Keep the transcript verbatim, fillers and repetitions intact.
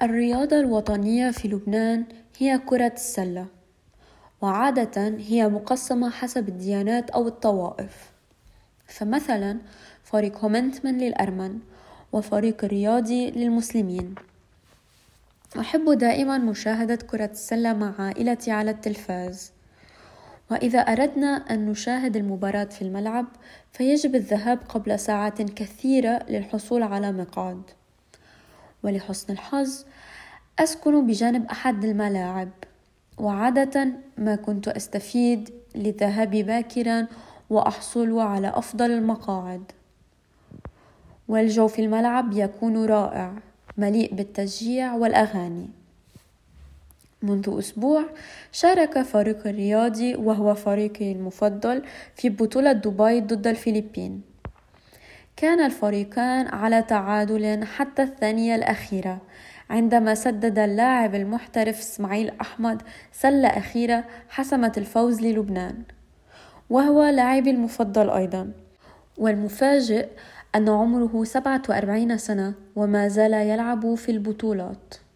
الرياضة الوطنية في لبنان هي كرة السلة، وعادة هي مقسمة حسب الديانات أو الطوائف. فمثلا فريق هومنتمن للأرمن وفريق الرياضي للمسلمين. أحب دائما مشاهدة كرة السلة مع عائلتي على التلفاز، وإذا أردنا أن نشاهد المباراة في الملعب فيجب الذهاب قبل ساعات كثيرة للحصول على مقعد. ولحسن الحظ أسكن بجانب أحد الملاعب، وعادة ما كنت أستفيد للذهاب باكرا وأحصل على أفضل المقاعد. والجو في الملعب يكون رائع، مليء بالتشجيع والأغاني. منذ أسبوع شارك فريق الرياضي، وهو فريقي المفضل، في بطولة دبي ضد الفلبين. كان الفريقان على تعادل حتى الثانية الأخيرة، عندما سدد اللاعب المحترف إسماعيل أحمد سلة أخيرة حسمت الفوز للبنان، وهو لاعبي المفضل أيضا. والمفاجئ أن عمره سبعة وأربعين سنة وما زال يلعب في البطولات.